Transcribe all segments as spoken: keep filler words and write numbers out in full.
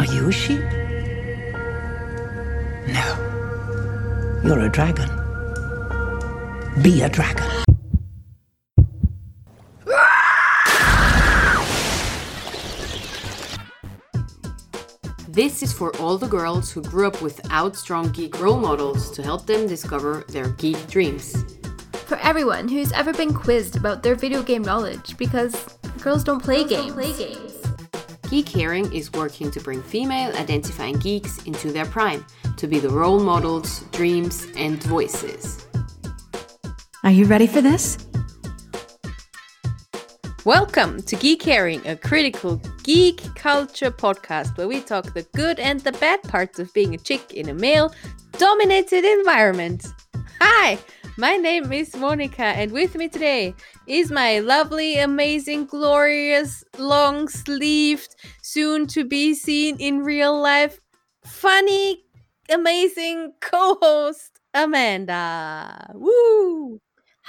you a sheep? No. You're a dragon. Be a dragon. This is for all the girls who grew up without strong geek role models to help them discover their geek dreams. For everyone who's ever been quizzed about their video game knowledge, because girls don't play girls games. Don't play games. Geek Hearing is working to bring female identifying geeks into their prime, to be the role models, dreams, and voices. Are you ready for this? Welcome to Geek Hearing, a critical geek culture podcast where we talk the good and the bad parts of being a chick in a male-dominated environment. Hi, my name is Monica, and with me today is my lovely, amazing, glorious, long-sleeved, soon-to-be-seen in real life, funny, amazing co-host, Amanda. Woo!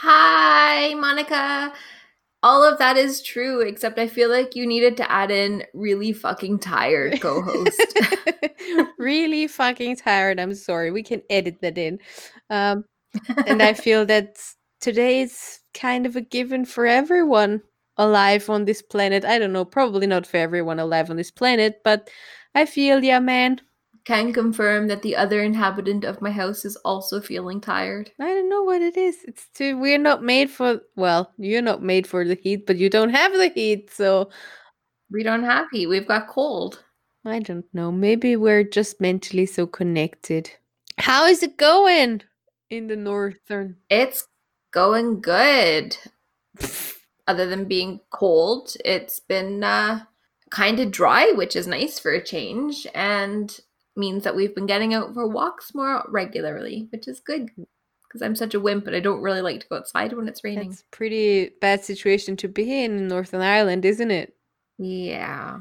Hi, Monica. All of that is true, except I feel like you needed to add in really fucking tired co-host. Really fucking tired. I'm sorry. We can edit that in. Um, and I feel that today is kind of a given for everyone alive on this planet. I don't know, probably not for everyone alive on this planet, but I feel, yeah, man. Can confirm that the other inhabitant of my house is also feeling tired. I don't know what it is. It's too, we're not made for, well, you're not made for the heat, but you don't have the heat, so. We don't have heat. We've got cold. I don't know. Maybe we're just mentally so connected. How is it going in the northern? It's going good. Other than being cold, it's been uh, kind of dry, which is nice for a change, and means that we've been getting out for walks more regularly, which is good because I'm such a wimp and I don't really like to go outside when it's raining. That's a pretty bad situation to be in in Northern Ireland, isn't it? Yeah.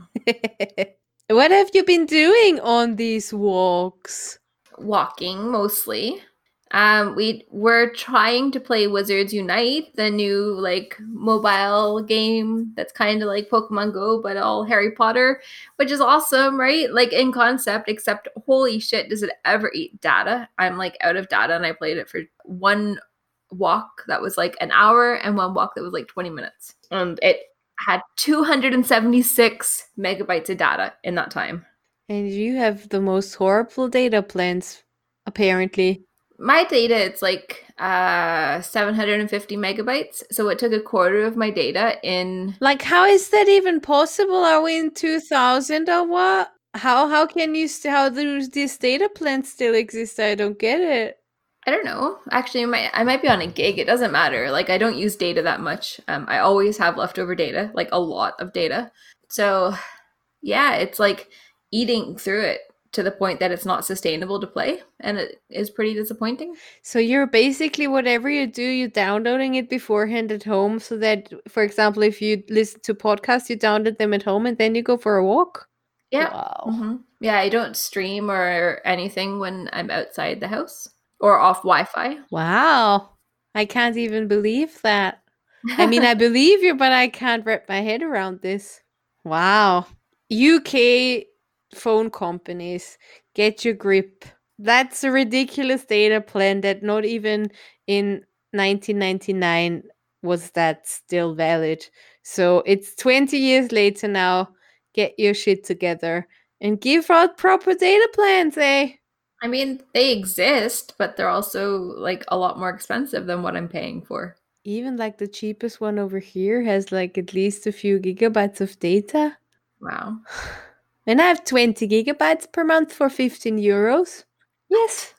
What have you been doing on these walks? Walking, mostly. Um, we we're trying to play Wizards Unite, the new like mobile game that's kind of like Pokemon Go, but all Harry Potter, which is awesome, right? Like in concept, except holy shit, does it ever eat data? I'm like out of data, and I played it for one walk that was like an hour, and one walk that was like twenty minutes, and it had two hundred seventy-six megabytes of data in that time. And you have the most horrible data plans, apparently. My data, it's like uh, seven hundred fifty megabytes. So it took a quarter of my data in... Like, how is that even possible? Are we in two thousand or what? How how can you... St- how do these data plans still exist? I don't get it. I don't know. Actually, I might, I might be on a gig. It doesn't matter. Like, I don't use data that much. Um, I always have leftover data, like a lot of data. So, yeah, it's like eating through it to the point that it's not sustainable to play, and it is pretty disappointing. So you're basically, whatever you do, you're downloading it beforehand at home, so that, for example, if you listen to podcasts, you download them at home and then you go for a walk? Yeah. Wow. Mm-hmm. Yeah, I don't stream or anything when I'm outside the house or off Wi-Fi. Wow. I can't even believe that. I mean, I believe you, but I can't wrap my head around this. Wow. U K phone companies, get your grip. That's a ridiculous data plan that not even in nineteen ninety-nine was that still valid. So it's twenty years later now. Get your shit together and give out proper data plans, eh? I mean, they exist, but they're also like a lot more expensive than what I'm paying for. Even like the cheapest one over here has like at least a few gigabytes of data. Wow. And I have twenty gigabytes per month for fifteen euros. Yes.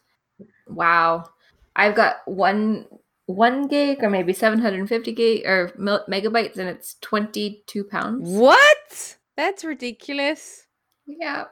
Wow. I've got one one gig or maybe seven hundred fifty gig or mil- megabytes, and it's twenty-two pounds. What? That's ridiculous. Yep.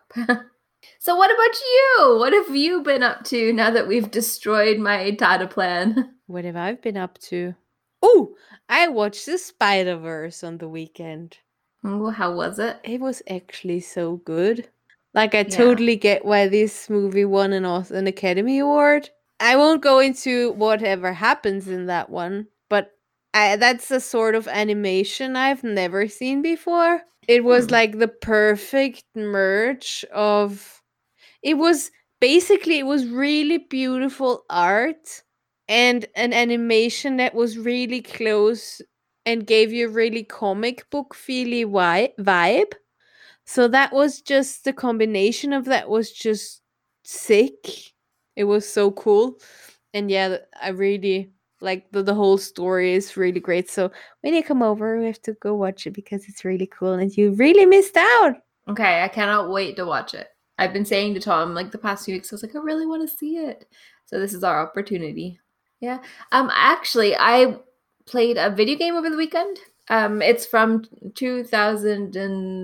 So what about you? What have you been up to now that we've destroyed my data plan? What have I been up to? Oh, I watched the Spider-Verse on the weekend. Oh, how was it? It was actually so good. Like, I Yeah. totally get why this movie won an, an Academy Award. I won't go into whatever happens in that one, but I, that's a sort of animation I've never seen before. It was Hmm. like the perfect merge of it was basically it was really beautiful art and an animation that was really close and gave you a really comic book feely wi- vibe. So that was just the combination of that was just sick. It was so cool. And yeah, th- I really like the, the whole story is really great. So when you come over, we have to go watch it because it's really cool and you really missed out. Okay, I cannot wait to watch it. I've been saying to Tom like the past few weeks, I was like, I really want to see it. So this is our opportunity. Yeah. Um actually I played a video game over the weekend. Um it's from two thousand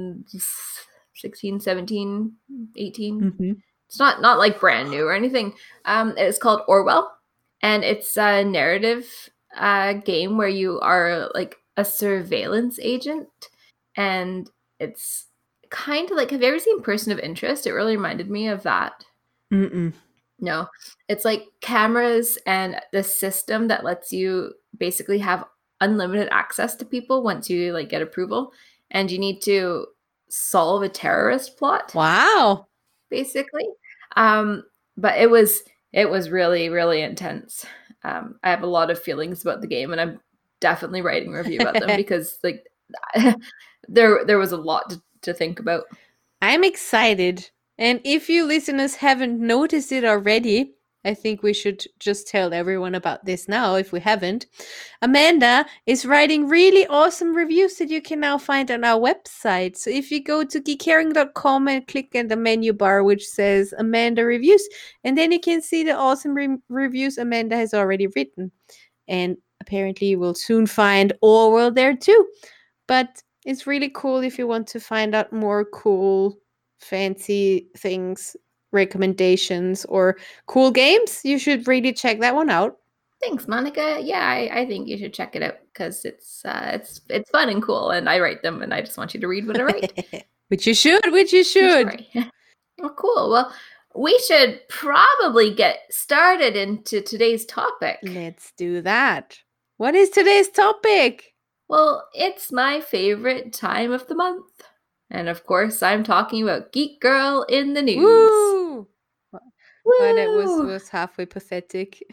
sixteen, seventeen, eighteen. Mm-hmm. It's not not like brand new or anything. Um it's called Orwell, and it's a narrative uh game where you are like a surveillance agent, and it's kind of like, have you ever seen Person of Interest? It really reminded me of that. Mm-mm. No, it's like cameras and the system that lets you basically have unlimited access to people once you like get approval, and you need to solve a terrorist plot Wow. basically. Um, but it was it was really really intense. Um, I have a lot of feelings about the game, and I'm definitely writing a review about them because like there there was a lot to, to think about. I'm excited. And if you listeners haven't noticed it already, I think we should just tell everyone about this now if we haven't. Amanda is writing really awesome reviews that you can now find on our website. So if you go to geek caring dot com and click on the menu bar which says Amanda Reviews, and then you can see the awesome re- reviews Amanda has already written. And apparently you will soon find Orwell there too. But it's really cool if you want to find out more cool, fancy things, recommendations, or cool games. You should really check that one out. Thanks, Monica. Yeah, I, I think you should check it out because it's uh, it's it's fun and cool, and I write them, and I just want you to read what I write. Which you should, which you should. Sorry. Oh, cool. Well, we should probably get started into today's topic. Let's do that. What is today's topic? Well, it's my favorite time of the month. And of course, I'm talking about Geek Girl in the News. Woo! Woo! But it was, was halfway pathetic.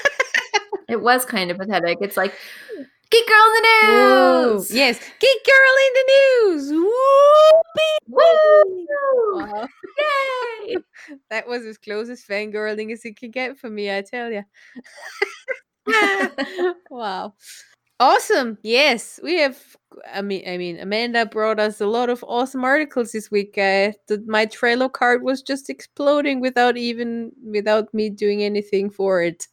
It was kind of pathetic. It's like, Geek Girl in the Whoa. News! Yes, Geek Girl in the News! Whoopee! Woo! Wow. Yay! That was as close as fangirling as it could get for me, I tell you. Wow. Awesome. Yes, we have. I mean, I mean, Amanda brought us a lot of awesome articles this week. Uh, the, my Trello card was just exploding without even without me doing anything for it.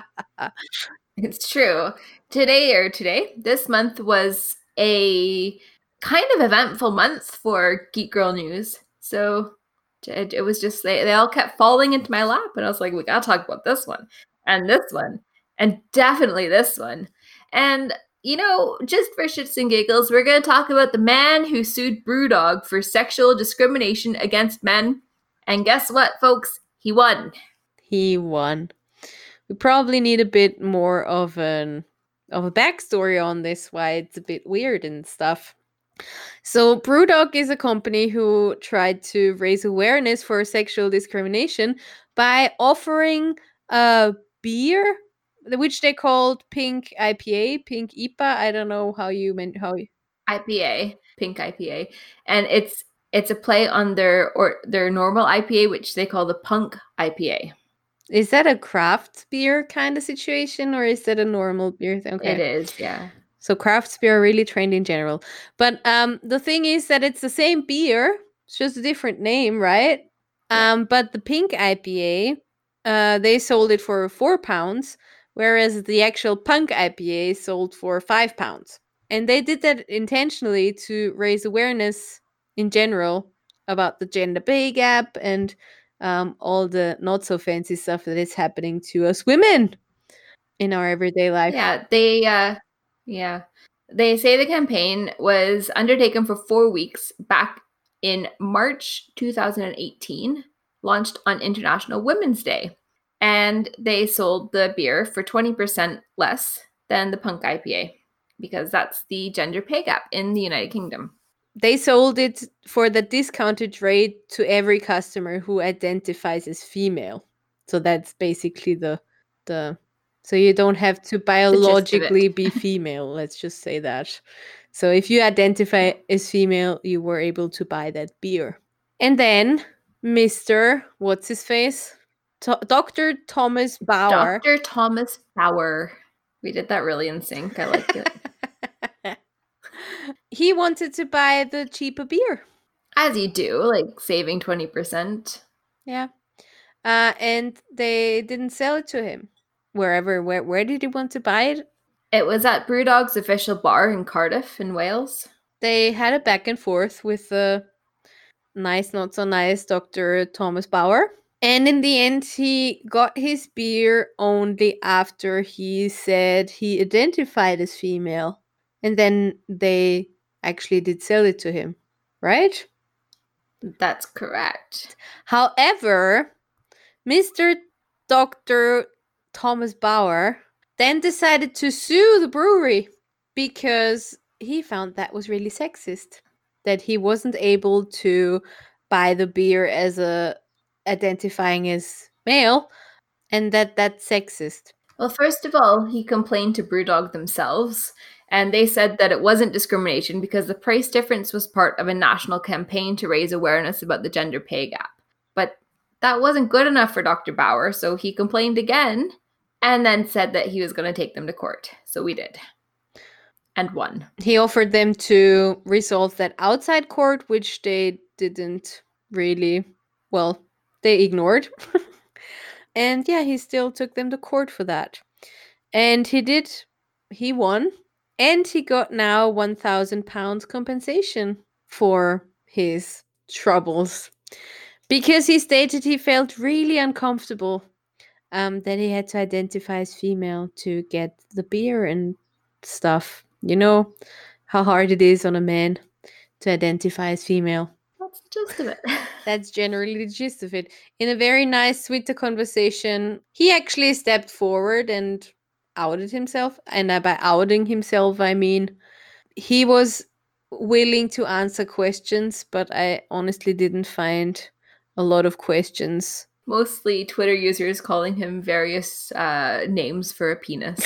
It's true. Today or today, this month was a kind of eventful month for Geek Girl News. So it, it was just, they, they all kept falling into my lap. And I was like, we got to talk about this one and this one and definitely this one. And, you know, just for shits and giggles, we're going to talk about the man who sued Brewdog for sexual discrimination against men. And guess what, folks? He won. He won. We probably need a bit more of an of a backstory on this, why it's a bit weird and stuff. So Brewdog is a company who tried to raise awareness for sexual discrimination by offering a beer, which they called Pink I P A, Pink I P A. I don't know how you meant how you... I P A, Pink I P A, and it's it's a play on their or their normal I P A, which they call the Punk I P A. Is that a craft beer kind of situation, or is that a normal beer? Okay. It is, yeah. So craft beer are really trained in general. But um, the thing is that it's the same beer. It's just a different name, right? Yeah. Um, but the Pink I P A, uh, they sold it for four pounds, whereas the actual Punk I P A sold for five pounds. And they did that intentionally to raise awareness in general about the gender pay gap and um, all the not so fancy stuff that is happening to us women in our everyday life. Yeah, they uh yeah. They say the campaign was undertaken for four weeks back in March two thousand eighteen, launched on International Women's Day. And they sold the beer for twenty percent less than the Punk I P A because that's the gender pay gap in the United Kingdom. they sold it for the discounted rate to every customer who identifies as female. So that's basically the the so you don't have to biologically be female, let's just say that. So if you identify as female, you were able to buy that beer. And then Mister what's his face? To- Doctor Thomas Bauer. Doctor Thomas Bauer. We did that really in sync. I liked it. He wanted to buy the cheaper beer. As you do, like saving twenty percent. Yeah. Uh, and they didn't sell it to him. Wherever, where, where did he want to buy it? It was at Brewdog's official bar in Cardiff in Wales. They had a back and forth with the nice, not so nice Doctor Thomas Bauer. And in the end, he got his beer only after he said he identified as female. And then they actually did sell it to him, right? That's correct. However, Mister Doctor Thomas Bauer then decided to sue the brewery because he found that was really sexist, that he wasn't able to buy the beer as a identifying as male, and that that's sexist. Well, first of all, he complained to Brewdog themselves, and they said that it wasn't discrimination because the price difference was part of a national campaign to raise awareness about the gender pay gap. But that wasn't good enough for Doctor Bauer, so he complained again and then said that he was going to take them to court. So we did. And won. He offered them to resolve that outside court, which they didn't really, well, they ignored. And yeah, he still took them to court for that. And he did, he won. And he got now one thousand pounds compensation for his troubles. Because he stated he felt really uncomfortable um, that he had to identify as female to get the beer and stuff. You know how hard it is on a man to identify as female. That's just a bit. That's generally the gist of it. In a very nice Twitter conversation, he actually stepped forward and outed himself. And by outing himself, I mean he was willing to answer questions, but I honestly didn't find a lot of questions. Mostly Twitter users calling him various uh, names for a penis.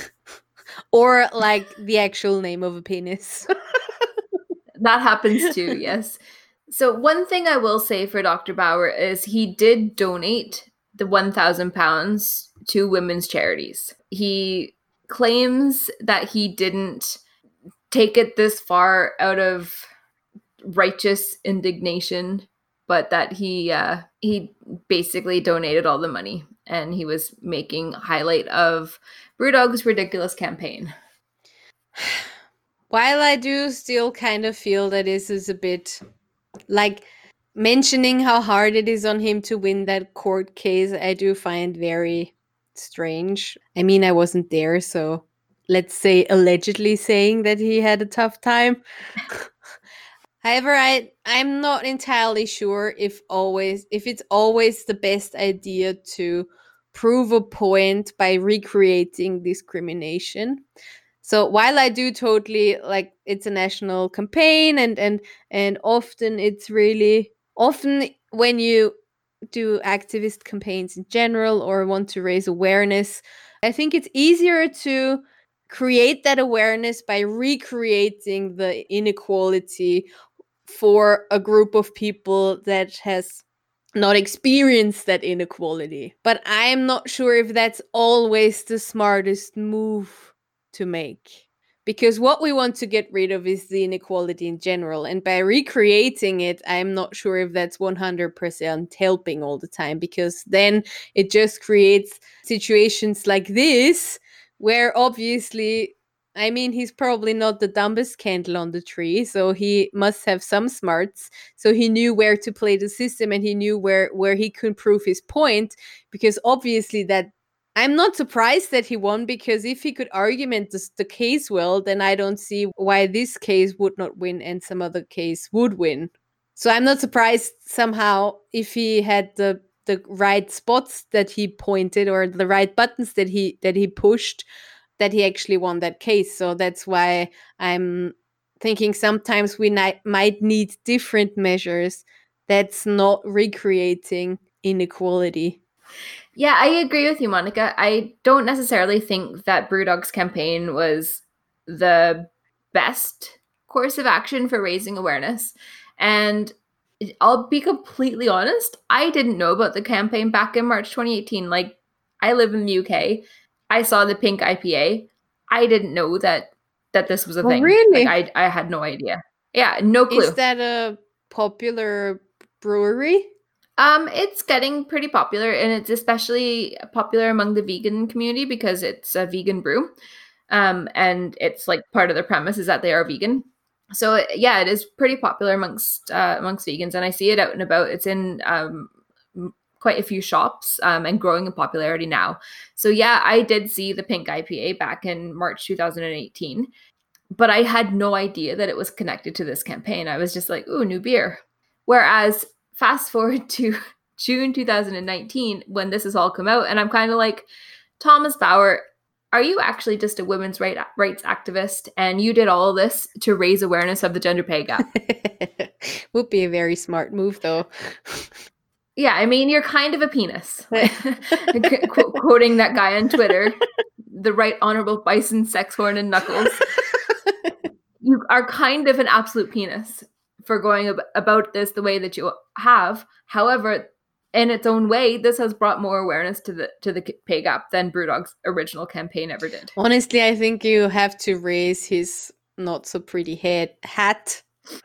Or like the actual name of a penis. That happens too, yes. So one thing I will say for Doctor Bauer is he did donate the one thousand pounds to women's charities. He claims that he didn't take it this far out of righteous indignation, but that he uh, he basically donated all the money, and he was making highlight of Brewdog's ridiculous campaign. While I do still kind of feel that this is a bit like mentioning how hard it is on him to win that court case, I do find very strange. I mean, I wasn't there, so let's say allegedly saying that he had a tough time. However, I I'm not entirely sure if always if it's always the best idea to prove a point by recreating discrimination. So while I do totally like it's a national campaign and and and often it's really often when you do activist campaigns in general or want to raise awareness, I think it's easier to create that awareness by recreating the inequality for a group of people that has not experienced that inequality. But I'm not sure if that's always the smartest move to make. Because what we want to get rid of is the inequality in general. And by recreating it, I'm not sure if that's one hundred percent helping all the time. Because then it just creates situations like this, where obviously, I mean, he's probably not the dumbest candle on the tree, so he must have some smarts. So he knew where to play the system and he knew where, where he could prove his point, because obviously that I'm not surprised that he won, because if he could argument this, the case well, then I don't see why this case would not win and some other case would win. So I'm not surprised somehow if he had the the right spots that he pointed or the right buttons that he that he pushed, that he actually won that case. So that's why I'm thinking sometimes we ni- might need different measures that's not recreating inequality. Yeah, I agree with you, Monica. I don't necessarily think that Brewdog's campaign was the best course of action for raising awareness. And I'll be completely honest, I didn't know about the campaign back in March twenty eighteen. Like, I live in the U K. I saw the pink I P A. I didn't know that that this was a Oh, thing. really? Like, I I had no idea. Yeah, no clue. Is that a popular brewery? Um, it's getting pretty popular, and it's especially popular among the vegan community because it's a vegan brew. Um, and it's like part of the premise is that they are vegan. So yeah, it is pretty popular amongst uh, amongst vegans, and I see it out and about. It's in um, quite a few shops um, and growing in popularity now. So yeah, I did see the pink I P A back in March two thousand eighteen, but I had no idea that it was connected to this campaign. I was just like, ooh, new beer. Whereas fast forward to June two thousand nineteen when this has all come out, and I'm kind of like, Thomas Bauer, are you actually just a women's right, rights activist and you did all of this to raise awareness of the gender pay gap? Would be a very smart move, though. Yeah, I mean, you're kind of a penis. Qu- quoting that guy on Twitter, the Right Honorable Bison Sexhorn and Knuckles. You are kind of an absolute penis for going ab- about this the way that you have. However, in its own way, this has brought more awareness to the to the pay gap than Brewdog's original campaign ever did. Honestly, I think you have to raise his not so pretty head hat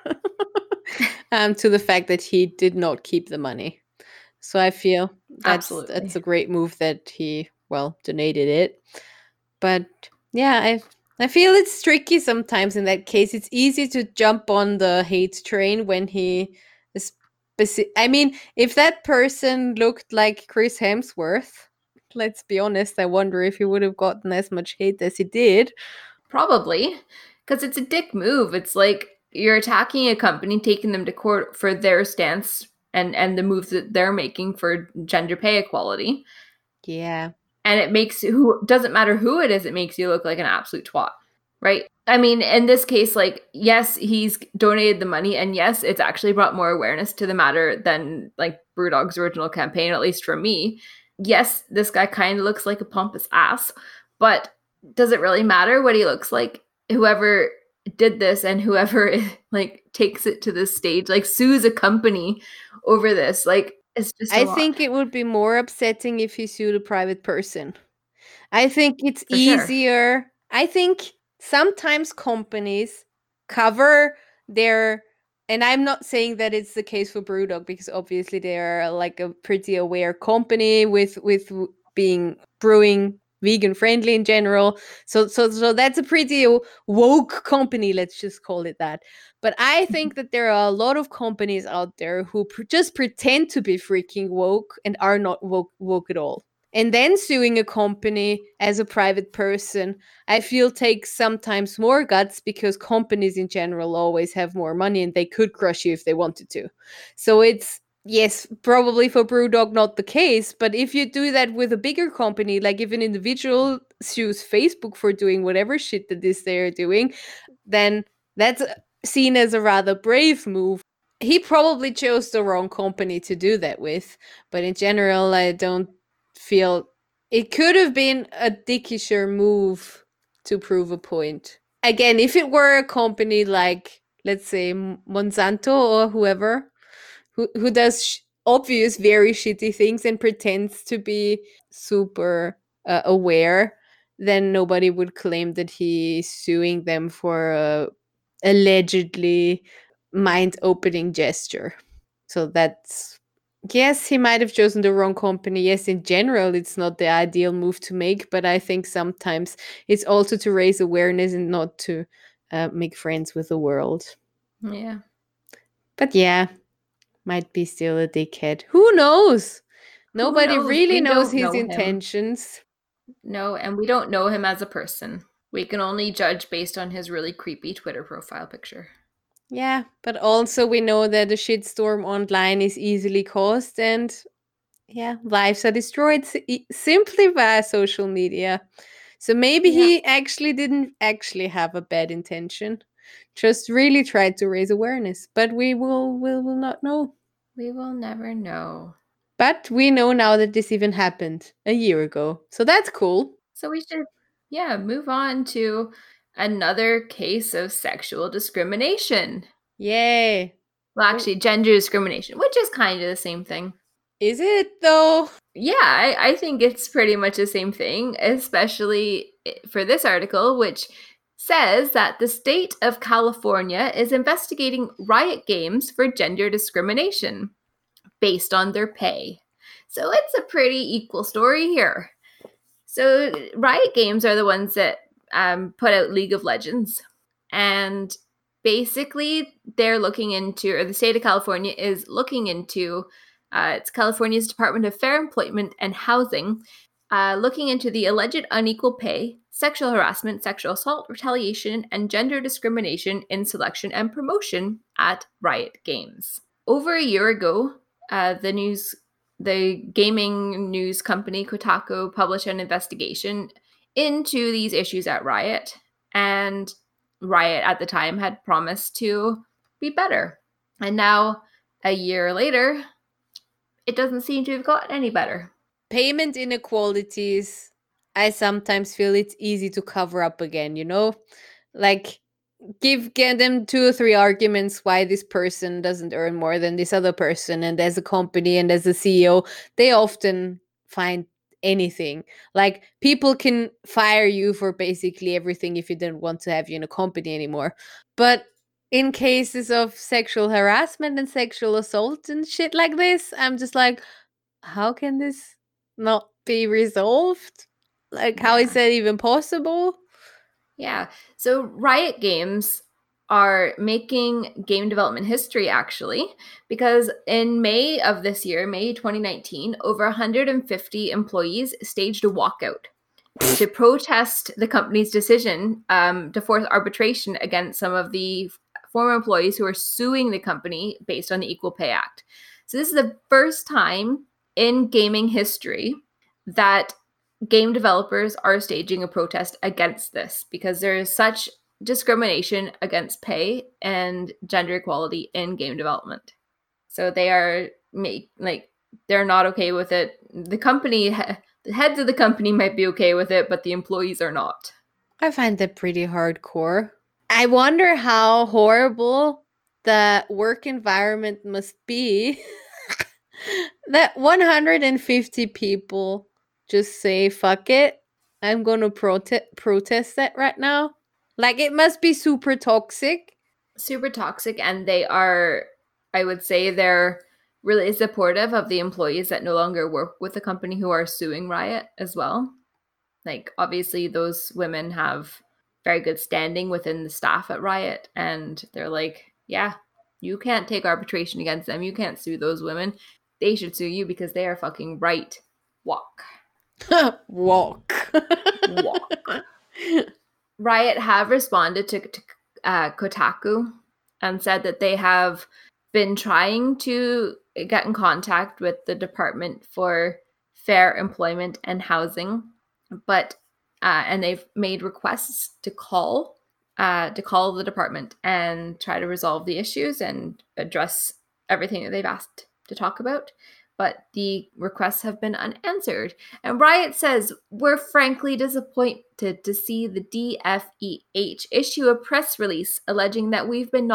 um, to the fact that he did not keep the money. So I feel that's Absolutely. that's a great move that he, well, donated it. But yeah, I I feel it's tricky sometimes in that case. It's easy to jump on the hate train when he is speci- I mean, if that person looked like Chris Hemsworth, let's be honest, I wonder if he would have gotten as much hate as he did. Probably, because it's a dick move. It's like you're attacking a company, taking them to court for their stance and and the moves that they're making for gender pay equality. Yeah. And it makes who doesn't matter who it is, it makes you look like an absolute twat, right? I mean, in this case, like, yes, he's donated the money, and yes, it's actually brought more awareness to the matter than like Brewdog's original campaign, at least for me. Yes, this guy kind of looks like a pompous ass, but does it really matter what he looks like? Whoever did this and whoever like takes it to this stage, like sues a company over this, like, it's just a I lot. think it would be more upsetting if he sued a private person. I think it's For sure. easier. I think sometimes companies cover their, and I'm not saying that it's the case for Brewdog because obviously they are like a pretty aware company with with w- being brewing vegan friendly in general. So so so that's a pretty woke company, let's just call it that. But I think that there are a lot of companies out there who pr- just pretend to be freaking woke and are not woke, woke at all. And then suing a company as a private person, I feel takes sometimes more guts because companies in general always have more money and they could crush you if they wanted to. So it's, yes, probably for Brewdog not the case, but if you do that with a bigger company, like if an individual sues Facebook for doing whatever shit that is they're doing, then that's seen as a rather brave move. He probably chose the wrong company to do that with, but in general, I don't feel it could have been a dickisher move to prove a point. Again, if it were a company like, let's say, Monsanto or whoever, who, who does sh- obvious, very shitty things and pretends to be super uh, aware, then nobody would claim that he's suing them for a allegedly mind-opening gesture. So that's, yes, he might have chosen the wrong company. Yes, in general, it's not the ideal move to make, but I think sometimes it's also to raise awareness and not to uh, make friends with the world. Yeah. But yeah, might be still a dickhead. Who knows? Nobody knows? really We knows don't his know him. intentions. No, and we don't know him as a person. We can only judge based on his really creepy Twitter profile picture. Yeah, but also we know that a shitstorm online is easily caused, and yeah, lives are destroyed si- simply via social media. So maybe Yeah. he actually didn't actually have a bad intention. just really tried to raise awareness. But we will, will, will not know. We will never know. But we know now that this even happened a year ago. So that's cool. So we should, yeah, move on to another case of sexual discrimination. Yay. Well, actually, gender discrimination, which is kind of the same thing. Is it though? Yeah, I, I think it's pretty much the same thing, especially for this article, which says that the state of California is investigating Riot Games for gender discrimination based on their pay. So it's a pretty equal story here. So Riot Games are the ones that um, put out League of Legends. And basically they're looking into, or the state of California is looking into, uh, it's California's Department of Fair Employment and Housing, uh, looking into the alleged unequal pay, sexual harassment, sexual assault, retaliation, and gender discrimination in selection and promotion at Riot Games. Over a year ago, uh, the news, the gaming news company Kotaku published an investigation into these issues at Riot, and Riot at the time had promised to be better. And now, a year later, it doesn't seem to have gotten any better. Payment inequalities, I sometimes feel it's easy to cover up again, you know? Like, give, give them two or three arguments why this person doesn't earn more than this other person. And as a company and as a C E O, they often find anything. Like, people can fire you for basically everything if you didn't want to have you in a company anymore. But in cases of sexual harassment and sexual assault and shit like this, I'm just like, how can this not be resolved? Like, how is that even possible? Yeah. So Riot Games are making game development history, actually, because in May of this year, May twenty nineteen, over one hundred fifty employees staged a walkout to protest the company's decision um, to force arbitration against some of the former employees who are suing the company based on the Equal Pay Act. So this is the first time in gaming history that game developers are staging a protest against this, because there is such discrimination against pay and gender equality in game development. So they are make like they're not okay with it. The company, the heads of the company might be okay with it, but the employees are not. I find that pretty hardcore. I wonder how horrible the work environment must be that one hundred fifty people just say, fuck it, I'm going to prote- protest that right now. Like, it must be super toxic. Super toxic, and they are, I would say, they're really supportive of the employees that no longer work with the company who are suing Riot as well. Like, obviously, those women have very good standing within the staff at Riot, and they're like, yeah, you can't take arbitration against them. You can't sue those women. They should sue you because they are fucking right. Walk. Walk. Walk. Riot have responded to, to uh, Kotaku and said that they have been trying to get in contact with the Department for Fair Employment and Housing, but uh, and they've made requests to call uh, to call the department and try to resolve the issues and address everything that they've asked to talk about. But the requests have been unanswered. And Riot says, we're frankly disappointed to see the D F E H issue a press release alleging that we've been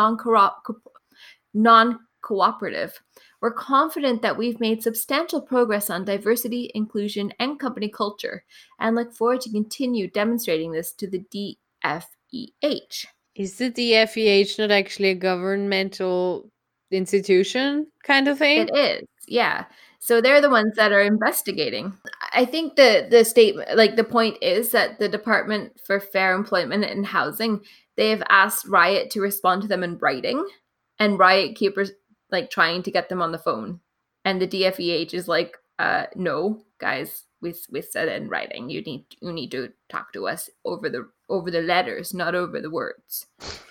non-cooperative. We're confident that we've made substantial progress on diversity, inclusion, and company culture, and look forward to continue demonstrating this to the D F E H. Is the D F E H not actually a governmental institution kind of thing? It is, yeah. So they're the ones that are investigating. I think the the statement, like the point is that the Department for Fair Employment and Housing, they have asked Riot to respond to them in writing, and Riot keep like trying to get them on the phone, and the D F E H is like, uh, no, guys, we we said it in writing. You need you need to talk to us over the over the letters, not over the words.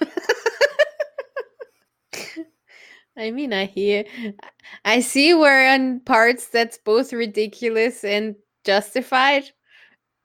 I mean, I hear, I see where on parts that's both ridiculous and justified.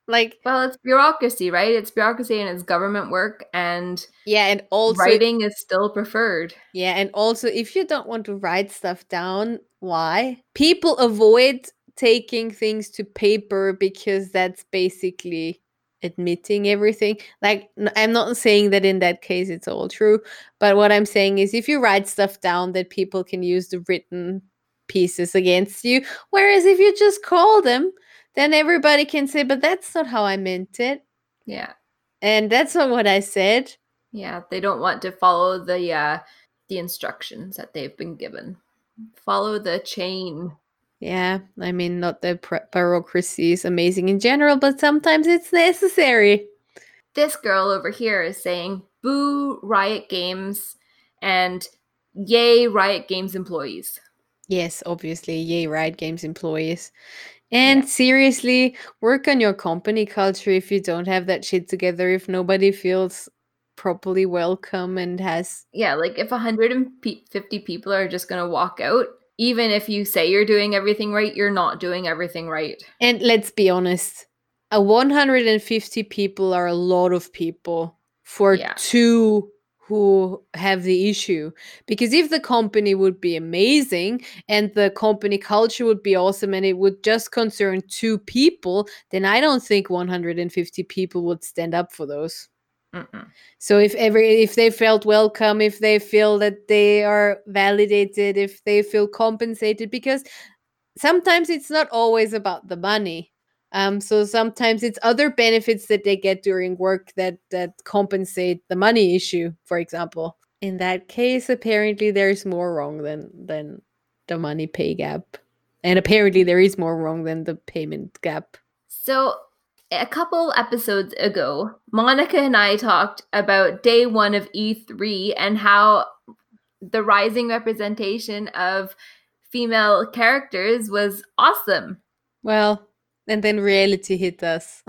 Like, Well, it's bureaucracy, right? It's bureaucracy and it's government work, and yeah, and also writing is still preferred. yeah, and also if you don't want to write stuff down, why? People avoid taking things to paper because that's basically admitting everything. Like, n- I'm not saying that in that case it's all true, but what I'm saying is if you write stuff down, that people can use the written pieces against you. Whereas if you just call them, then everybody can say, but that's not how I meant it. Yeah. And that's not what I said. Yeah, they don't want to follow the uh the instructions that they've been given. Follow the chain. Yeah, I mean, not that pr- bureaucracy is amazing in general, but sometimes it's necessary. This girl over here is saying, boo Riot Games and yay Riot Games employees. Yes, obviously, yay, Riot Games employees. And Yeah. seriously, work on your company culture if you don't have that shit together, if nobody feels properly welcome and has. Yeah, like if one hundred fifty people are just going to walk out, even if you say you're doing everything right, you're not doing everything right. And let's be honest, a one hundred fifty people are a lot of people for Yeah. two who have the issue. Because if the company would be amazing and the company culture would be awesome and it would just concern two people, then I don't think one hundred fifty people would stand up for those. Mm-mm. So if every if they felt welcome, if they feel that they are validated, if they feel compensated, because sometimes it's not always about the money. Um, so sometimes it's other benefits that they get during work that that compensate the money issue, for example. In that case, apparently there's more wrong than than the money pay gap. And apparently there is more wrong than the payment gap. So, a couple episodes ago, Monica and I talked about day one of E three and how the rising representation of female characters was awesome. Well, and then reality hit us.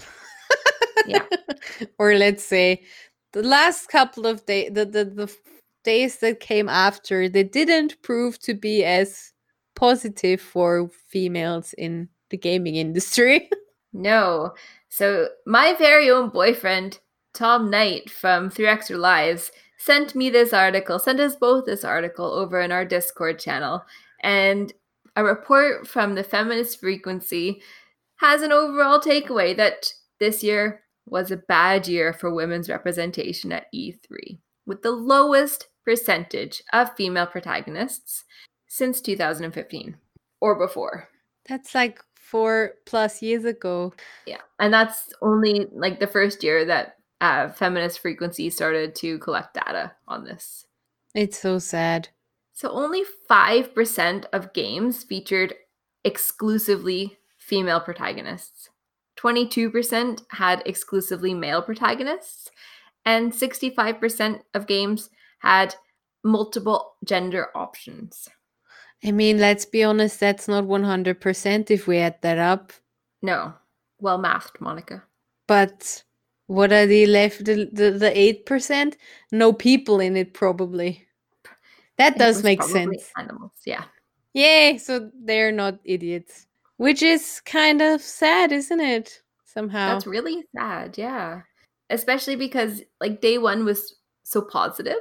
Yeah. Or let's say the last couple of days, the, the, the days that came after, they didn't prove to be as positive for females in the gaming industry. No. So, my very own boyfriend, Tom Knight from Three Extra Lives, sent me this article, sent us both this article over in our Discord channel. And a report from the Feminist Frequency has an overall takeaway that this year was a bad year for women's representation at E three, with the lowest percentage of female protagonists since two thousand fifteen or before. That's like four plus years ago. Yeah. And that's only like the first year that uh, Feminist Frequency started to collect data on this. It's so sad. So only five percent of games featured exclusively female protagonists. twenty-two percent had exclusively male protagonists. And sixty-five percent of games had multiple gender options. I mean, let's be honest, that's not one hundred percent if we add that up. No. Well mathed, Monica. But what are the left, the, the, the eight percent? No people in it, probably. That It does was make probably sense. Animals, yeah. Yay, so they're not idiots. Which is kind of sad, isn't it? Somehow. That's really sad, yeah. Especially because like day one was so positive,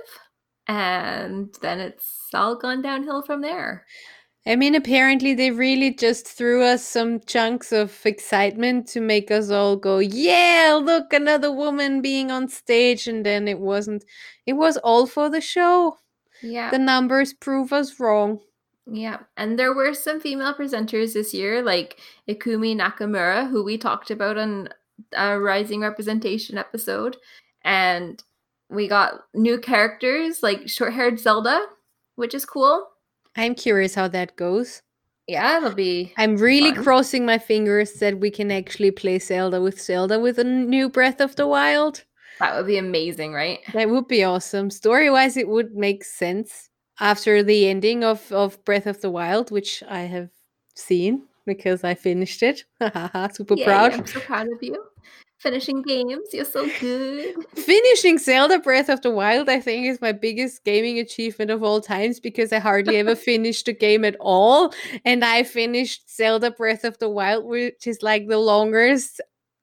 and then it's all gone downhill from there. I mean, apparently they really just threw us some chunks of excitement to make us all go, yeah, look, another woman being on stage. And then it wasn't. It was all for the show. Yeah. The numbers prove us wrong. Yeah. And there were some female presenters this year, like Ikumi Nakamura, who we talked about on a Rising Representation episode. And we got new characters like short-haired Zelda, which is cool. I'm curious how that goes. Yeah, it'll be I'm really fun. crossing my fingers that we can actually play Zelda with Zelda with a new Breath of the Wild. That would be amazing, right? That would be awesome. Story-wise, it would make sense after the ending of, of Breath of the Wild, which I have seen because I finished it. Super Yay, proud. I'm so proud of you. Finishing games, you're so good. Finishing Zelda Breath of the Wild, I think, is my biggest gaming achievement of all times because I hardly ever finished a game at all. And I finished Zelda Breath of the Wild, which is like the longest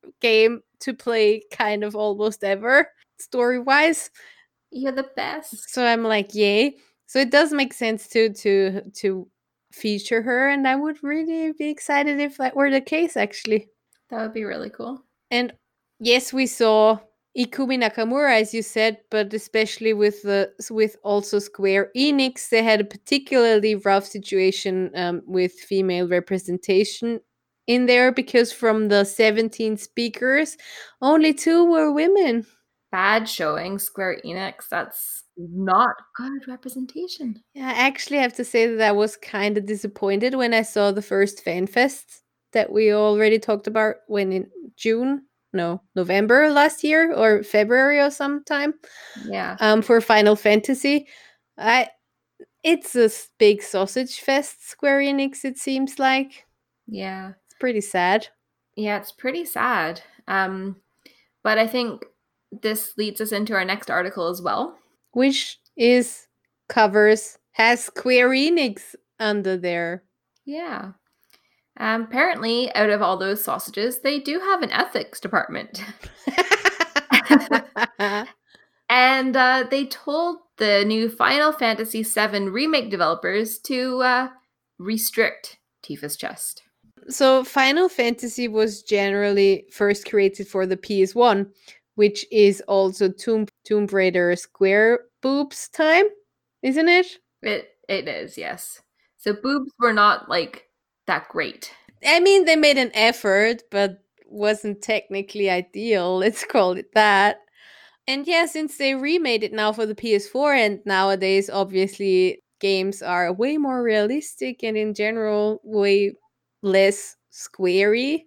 game to play kind of almost ever, story-wise. You're the best. So I'm like, yay. So it does make sense to to to feature her, and I would really be excited if that were the case, actually. That would be really cool. And yes, we saw Ikumi Nakamura, as you said, but especially with the with also Square Enix, they had a particularly rough situation um, with female representation in there, because from the seventeen speakers, only two were women. Bad showing, Square Enix. That's not good representation. Yeah, I actually have to say that I was kind of disappointed when I saw the first FanFest that we already talked about when in June, no, November last year or February or sometime. Yeah. Um, for Final Fantasy. I it's a s- big sausage fest, Square Enix, it seems like. Yeah. It's pretty sad. Yeah, it's pretty sad. Um, but I think this leads us into our next article as well. Which is covers has Square Enix under there. Yeah. Um, apparently, out of all those sausages, they do have an ethics department. And uh, they told the new Final Fantasy seven Remake developers to uh, restrict Tifa's chest. So Final Fantasy was generally first created for the P S one, which is also Tomb, Tomb Raider Square boobs time, isn't it? It It is, yes. So boobs were not, like, that great. I mean, they made an effort, but wasn't technically ideal. Let's call it that. And yeah, since they remade it now for the P S four, and nowadays, obviously, games are way more realistic and in general, way less squarey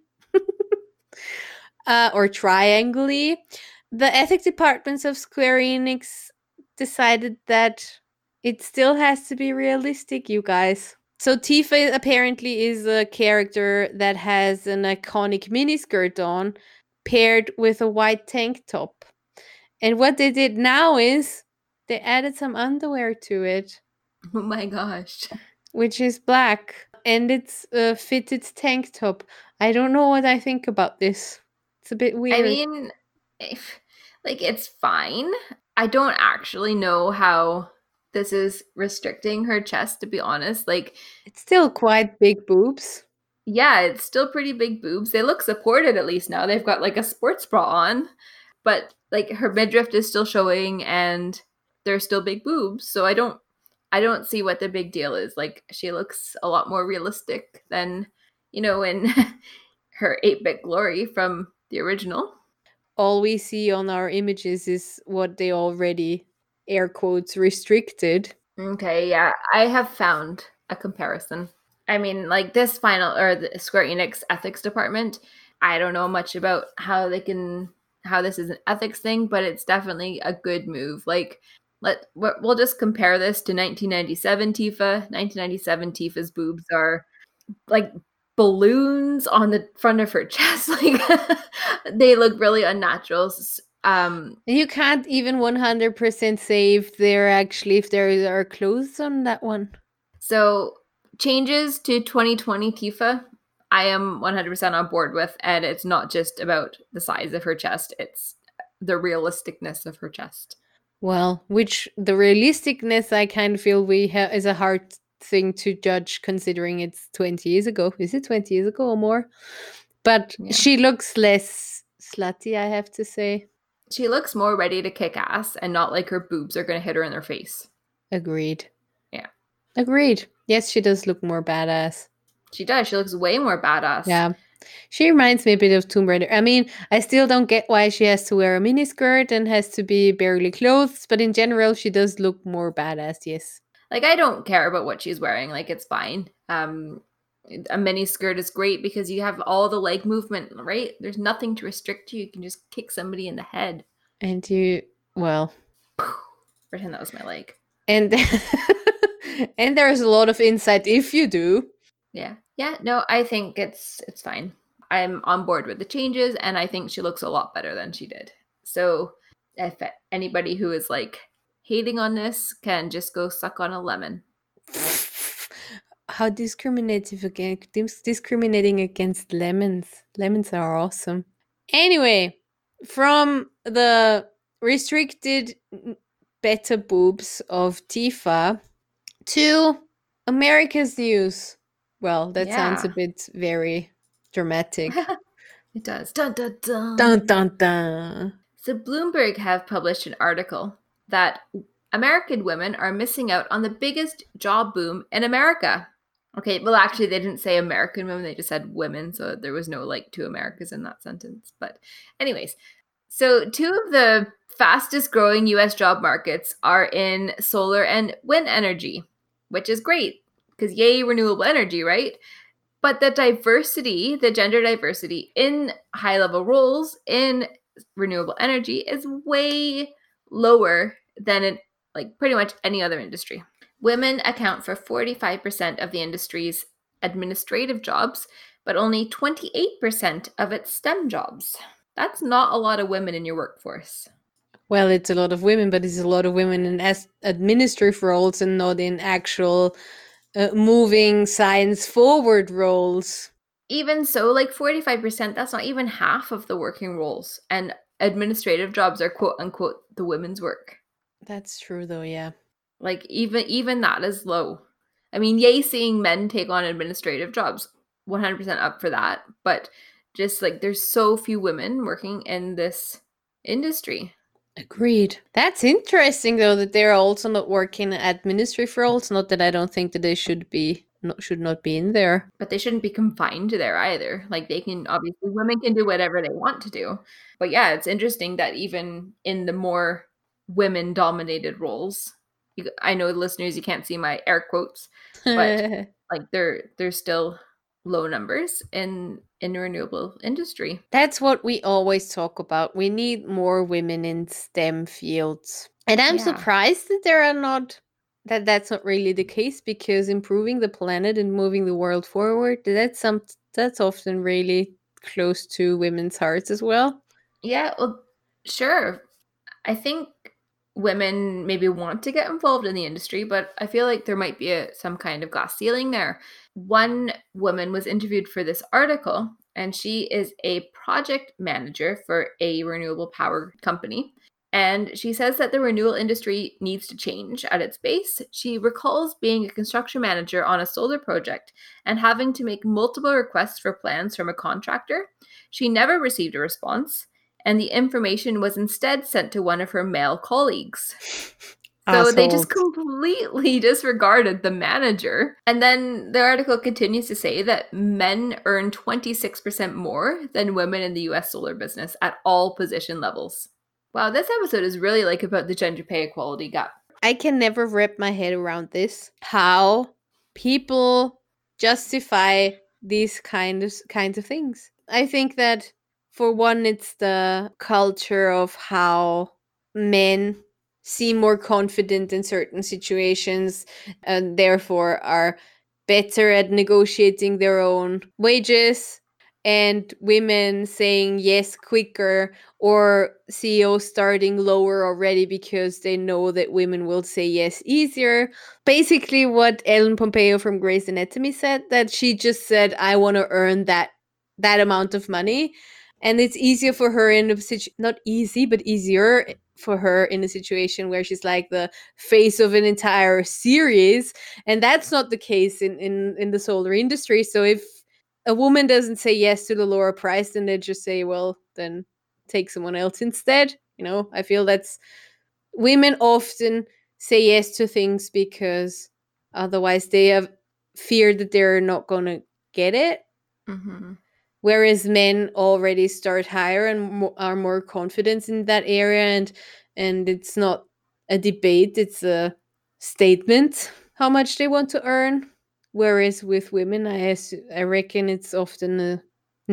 uh, or triangle-y, the ethics departments of Square Enix decided that it still has to be realistic, you guys. So Tifa apparently is a character that has an iconic miniskirt on, paired with a white tank top. And what they did now is they added some underwear to it, Oh my gosh. which is black, and it's a fitted tank top. I don't know what I think about this. It's a bit weird. I mean, if, like, it's fine. I don't actually know how this is restricting her chest, to be honest. Like, it's still quite big boobs. yeah, it's still pretty big boobs. They look supported at least now. They've got, like, a sports bra on. But, like, her midriff is still showing, and there's still big boobs. So I don't, I don't see what the big deal is. Like, she looks a lot more realistic than, you know, in her eight-bit glory from the original. All we see on our images is what they already, air quotes, restricted. Okay, yeah, I have found a comparison. I mean, like, this final, or the Square Enix ethics department, I don't know much about how they can, how this is an ethics thing, but it's definitely a good move. Like, let we'll just compare this to nineteen ninety-seven Tifa. nineteen ninety-seven Tifa's boobs are like balloons on the front of her chest. Like, they look really unnatural. Um, You can't even one hundred percent say if they're actually, if there are clothes on that one. So changes to twenty twenty Tifa, I am one hundred percent on board with, and it's not just about the size of her chest, it's the realisticness of her chest. Well, which the realisticness I kind of feel we have is a hard thing to judge, considering it's twenty years ago. Is it twenty years ago or more? But Yeah. she looks less slutty, I have to say. She looks more ready to kick ass and not like her boobs are going to hit her in her face. Agreed. Yeah. Agreed. Yes, she does look more badass. She does. She looks way more badass. Yeah. She reminds me a bit of Tomb Raider. I mean, I still don't get why she has to wear a miniskirt and has to be barely clothed, but in general, she does look more badass, yes. Like, I don't care about what she's wearing. Like, it's fine. Um, a mini skirt is great because you have all the leg movement, right? There's nothing to restrict you. You can just kick somebody in the head. And you, well, Pretend that was my leg. and and there's a lot of insight if you do. Yeah. Yeah. No, I think it's it's fine. I'm on board with the changes, and I think she looks a lot better than she did. So if anybody who is like hating on this can just go suck on a lemon. How discriminative again? Dis- discriminating against lemons. Lemons are awesome. Anyway, from the restricted beta boobs of Tifa to America's news. Well, that Yeah. sounds a bit very dramatic. It does. Dun, dun, dun. Dun dun dun. So Bloomberg have published an article that American women are missing out on the biggest job boom in America. Okay, well, actually, they didn't say American women. They just said women. So there was no like two Americas in that sentence. But anyways, so two of the fastest growing U S job markets are in solar and wind energy, which is great because yay, renewable energy, right? But the diversity, the gender diversity in high level roles in renewable energy is way lower than in like pretty much any other industry. Women account for forty-five percent of the industry's administrative jobs, but only twenty-eight percent of its STEM jobs. That's not a lot of women in your workforce. Well, it's a lot of women, but it's a lot of women in as- administrative roles and not in actual uh, moving science forward roles. Even so, like forty-five percent, that's not even half of the working roles. And administrative jobs are quote unquote the women's work. That's true though, yeah. Like even even that is low. I mean, yay, seeing men take on administrative jobs, one hundred percent up for that. But just like there's so few women working in this industry. Agreed. That's interesting though that they're also not working administrative roles. Not that I don't think that they should be not should not be in there. But they shouldn't be confined to there either. Like they can obviously women can do whatever they want to do. But yeah, it's interesting that even in the more women dominated roles, you, I know listeners, you can't see my air quotes, but like there there's still low numbers in in the renewable industry. That's what we always talk about. We need more women in STEM fields. And I'm Yeah. surprised that there are not that that's not really the case, because improving the planet and moving the world forward, that's some that's often really close to women's hearts as well. Yeah, well, sure. I think women maybe want to get involved in the industry, but I feel like there might be a, some kind of glass ceiling there. One woman was interviewed for this article, and she is a project manager for a renewable power company. And she says that the renewable industry needs to change at its base. She recalls being a construction manager on a solar project and having to make multiple requests for plans from a contractor. She never received a response, and the information was instead sent to one of her male colleagues. So they just Assholes. completely disregarded the manager. And then the article continues to say that men earn twenty-six percent more than women in the U S solar business at all position levels. Wow, this episode is really like about the gender pay equality gap. I can never wrap my head around this. How people justify these kind of kinds of things. I think that for one, it's the culture of how men seem more confident in certain situations and therefore are better at negotiating their own wages, and women saying yes quicker, or C E Os starting lower already because they know that women will say yes easier. Basically what Ellen Pompeo from Grey's Anatomy said, that she just said, I want to earn that that amount of money. And it's easier for her in a situation, not easy, but easier for her in a situation where she's like the face of an entire series. And that's not the case in, in, in the solar industry. So if a woman doesn't say yes to the lower price, then they just say, well, then take someone else instead. You know, I feel that's women often say yes to things because otherwise they have fear that they're not going to get it. Mm-hmm. Whereas men already start higher and mo- are more confident in that area, and and it's not a debate, it's a statement how much they want to earn. Whereas with women, I ass- I reckon it's often a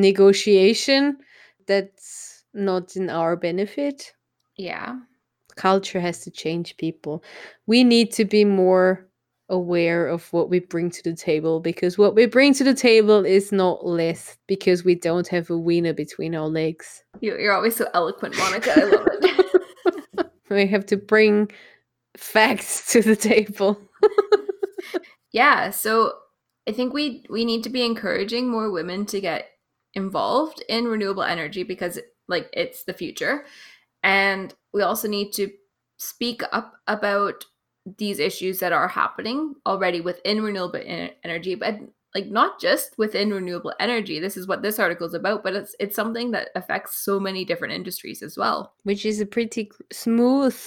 negotiation that's not in our benefit. Yeah. Culture has to change, people. We need to be more aware of what we bring to the table, because what we bring to the table is not less because we don't have a wiener between our legs. You, you're always so eloquent, Monica. I love it. We have to bring facts to the table. Yeah, so I think we we need to be encouraging more women to get involved in renewable energy because like it's the future. And we also need to speak up about these issues that are happening already within renewable en- energy, but like not just within renewable energy. This is what this article is about, but it's it's something that affects so many different industries as well. Which is a pretty smooth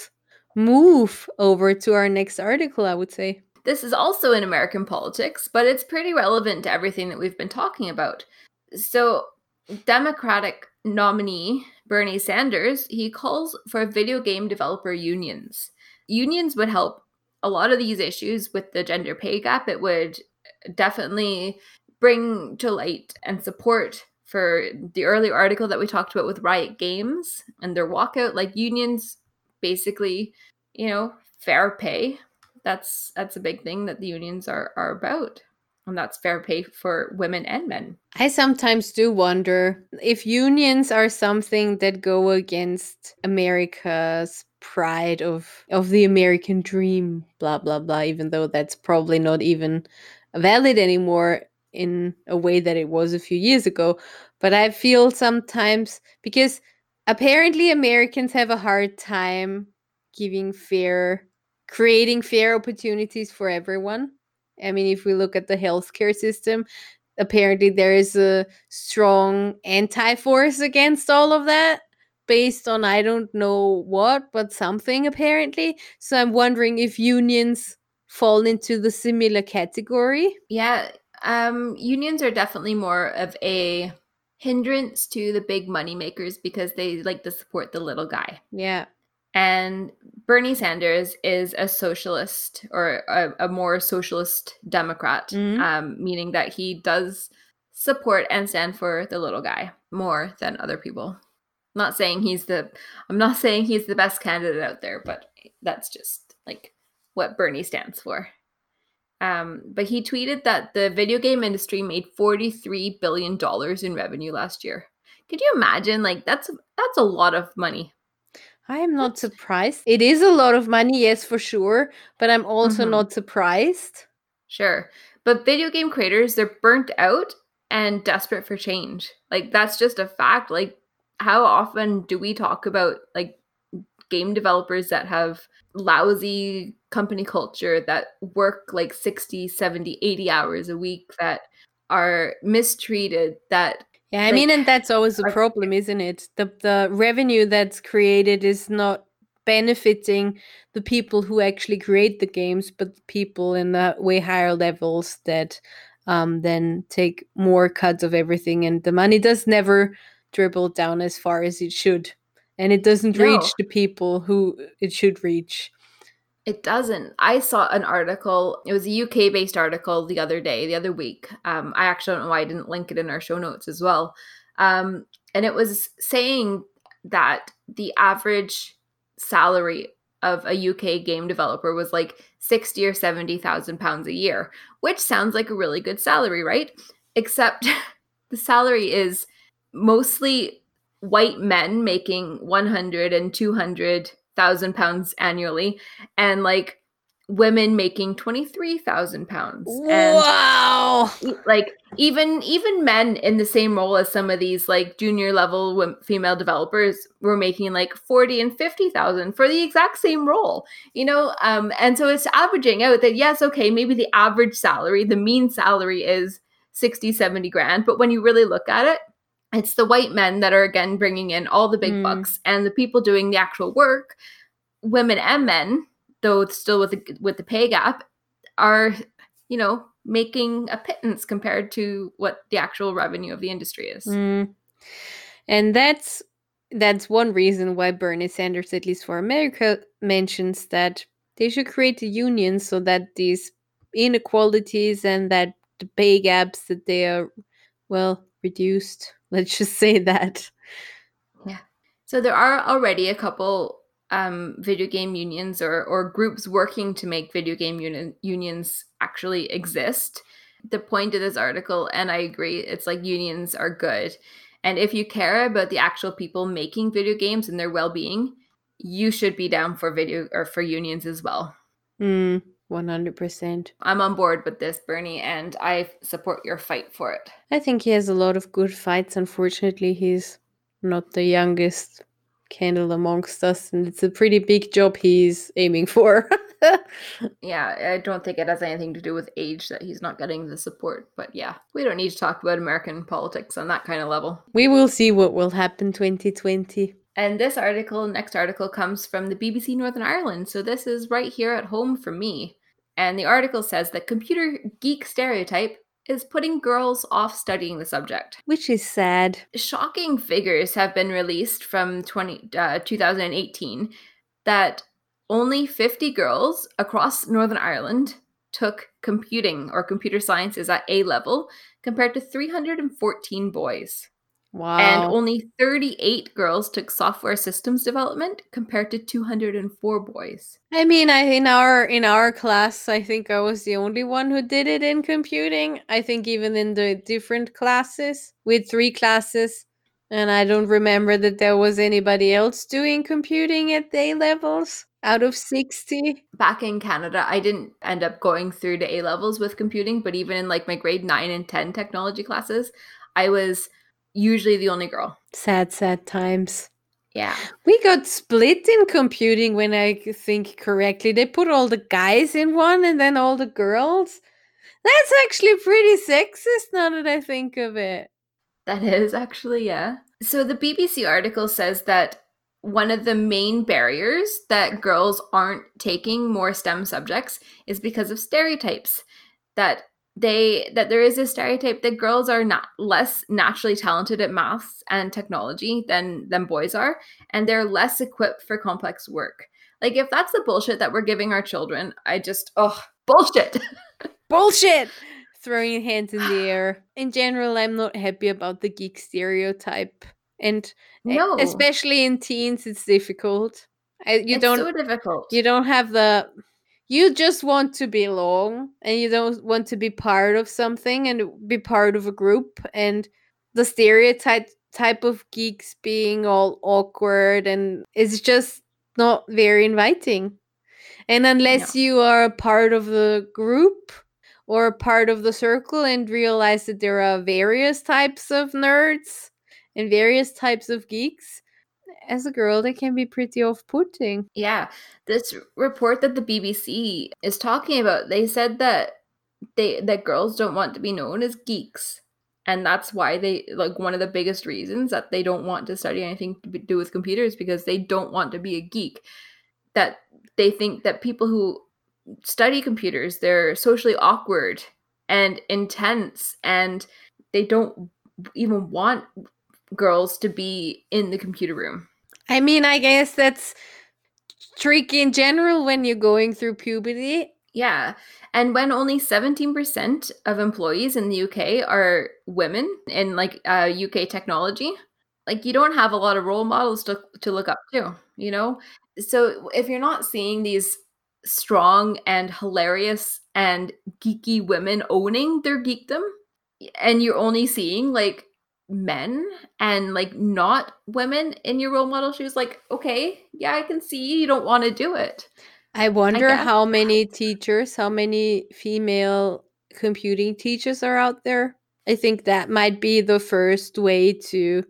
move over to our next article, I would say. This is also in American politics, but it's pretty relevant to everything that we've been talking about. So, Democratic nominee Bernie Sanders, he calls for video game developer unions. Unions would help a lot of these issues with the gender pay gap. It would definitely bring to light and support for the earlier article that we talked about with Riot Games and their walkout. Like unions, basically, you know, fair pay. That's that's a big thing that the unions are are about. And that's fair pay for women and men. I sometimes do wonder if unions are something that go against America's pride of of the American dream, blah blah blah, even though that's probably not even valid anymore in a way that it was a few years ago. But I feel sometimes, because apparently Americans have a hard time giving fair creating fair opportunities for everyone. I mean, if we look at the healthcare system, apparently there is a strong anti-force against all of that, based on I don't know what, but something apparently. So I'm wondering if unions fall into the similar category. Yeah, um, unions are definitely more of a hindrance to the big money makers because they like to support the little guy. Yeah. And Bernie Sanders is a socialist, or a, a more socialist Democrat, Mhm. um, meaning that he does support and stand for the little guy more than other people. I'm not saying he's the I'm not saying he's the best candidate out there, but that's just like what Bernie stands for. Um, but he tweeted that the video game industry made forty-three billion dollars in revenue last year. Could you imagine? Like that's that's a lot of money. I am not surprised. It is a lot of money, yes, for sure, but I'm also Mhm. not surprised. Sure. But video game creators, they're burnt out and desperate for change. Like that's just a fact. Like how often do we talk about like game developers that have lousy company culture, that work like sixty, seventy, eighty hours a week, that are mistreated, that Yeah, I like, mean, and that's always a are- problem, isn't it? The the revenue that's created is not benefiting the people who actually create the games, but the people in the way higher levels that um, then take more cuts of everything, and the money does never dribble down as far as it should, and it doesn't No. reach the people who it should reach. It doesn't. I saw an article. It was a U K-based article the other day, the other week. Um, I actually don't know why I didn't link it in our show notes as well. Um, and it was saying that the average salary of a U K game developer was like sixty or seventy thousand pounds a year, which sounds like a really good salary, right? Except the salary is mostly white men making one hundred and two hundred thousand pounds annually, and like women making twenty-three thousand pounds. And Wow! like even even men in the same role as some of these like junior level wom- female developers were making like forty and fifty thousand for the exact same role, you know. Um, and so it's averaging out that yes, okay, maybe the average salary, the mean salary is sixty, seventy grand, but when you really look at it, it's the white men that are again bringing in all the big Mm. bucks, and the people doing the actual work, women and men, though it's still with the, with the pay gap, are, you know, making a pittance compared to what the actual revenue of the industry is. Mm. And that's that's one reason why Bernie Sanders, at least for America, mentions that they should create a union so that these inequalities and that the pay gaps, that they are, well, reduced. Let's just say that. So there are already a couple um, video game unions or, or groups working to make video game uni- unions actually exist. The point of this article, and I agree, it's like unions are good. And if you care about the actual people making video games and their well-being, you should be down for video or for unions as well. Mm. one hundred percent. I'm on board with this, Bernie, and I support your fight for it. I think he has a lot of good fights. Unfortunately, he's not the youngest candle amongst us, and it's a pretty big job he's aiming for. Yeah, I don't think it has anything to do with age that he's not getting the support. But yeah, we don't need to talk about American politics on that kind of level. We will see what will happen twenty twenty. And this article, next article, comes from the B B C Northern Ireland. So this is right here at home for me. And the article says that computer geek stereotype is putting girls off studying the subject. Which is sad. Shocking figures have been released from twenty, uh, two thousand eighteen that only fifty girls across Northern Ireland took computing or computer sciences at A level compared to three hundred fourteen boys. Wow. And only thirty-eight girls took software systems development compared to two hundred four boys. I mean, I in our in our class, I think I was the only one who did it in computing. I think even in the different classes, with three classes, and I don't remember that there was anybody else doing computing at A levels out of sixty. Back in Canada, I didn't end up going through to A levels with computing, but even in like my grade nine and ten technology classes, I was usually the only girl. Sad, sad times. Yeah. We got split in computing when I think correctly. They put all the guys in one and then all the girls. That's actually pretty sexist now that I think of it. That is actually, yeah. So the B B C article says that one of the main barriers that girls aren't taking more STEM subjects is because of stereotypes. That They that there is a stereotype that girls are not less naturally talented at maths and technology than than boys are, and they're less equipped for complex work. Like, if that's the bullshit that we're giving our children, I just oh bullshit. Bullshit. Throwing your hands in the air. In general, I'm not happy about the geek stereotype, and No. especially in teens, it's difficult. I, you It's don't so difficult. you don't have the. You just want to belong, and you don't want to be part of something and be part of a group. And the stereotype type of geeks being all awkward and it's just not very inviting. And unless No. you are a part of the group or a part of the circle and realize that there are various types of nerds and various types of geeks, as a girl, they can be pretty off-putting. Yeah, this report that the B B C is talking about, they said that they that girls don't want to be known as geeks, and that's why they like one of the biggest reasons that they don't want to study anything to do with computers, because they don't want to be a geek. That they think that people who study computers, they're socially awkward and intense, and they don't even want girls to be in the computer room. I mean, I guess that's tricky in general when you're going through puberty. Yeah. And when only seventeen percent of employees in the U K are women in like uh, U K technology, like you don't have a lot of role models to, to look up to, you know? So if you're not seeing these strong and hilarious and geeky women owning their geekdom, and you're only seeing like men and like not women in your role model shoes, like, okay, yeah, I can see you don't want to do it. I wonder guess. how many teachers, how many female computing teachers are out there. I think that might be the first way to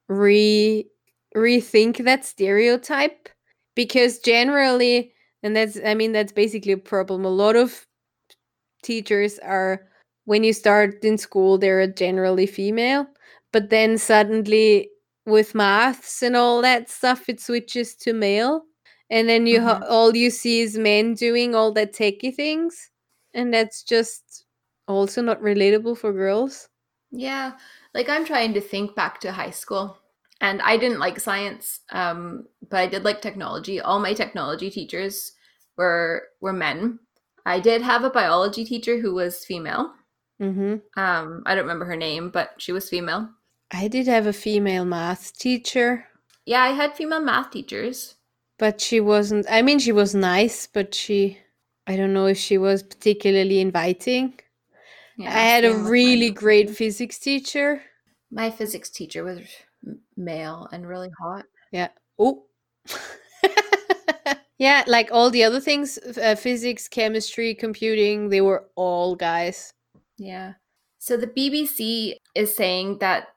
re rethink that stereotype, because generally, and that's, I mean, that's basically a problem. A lot of teachers are, when you start in school, they're generally female. But then suddenly with maths and all that stuff, it switches to male. And then you Mhm. ha- all you see is men doing all that techie things. And that's just also not relatable for girls. Yeah, like I'm trying to think back to high school, and I didn't like science, um, but I did like technology. All my technology teachers were were men. I did have a biology teacher who was female. Mm-hmm. Um, I don't remember her name, but she was female. I did have a female math teacher, Yeah, I had female math teachers. but she wasn't, I mean, she was nice, but she, I don't know if she was particularly inviting. Yeah, I had a same with really my- great physics teacher. My physics teacher was m- male and really hot. Yeah. Oh. Yeah, like all the other things, uh, physics, chemistry, computing, they were all guys. Yeah. So the B B C is saying that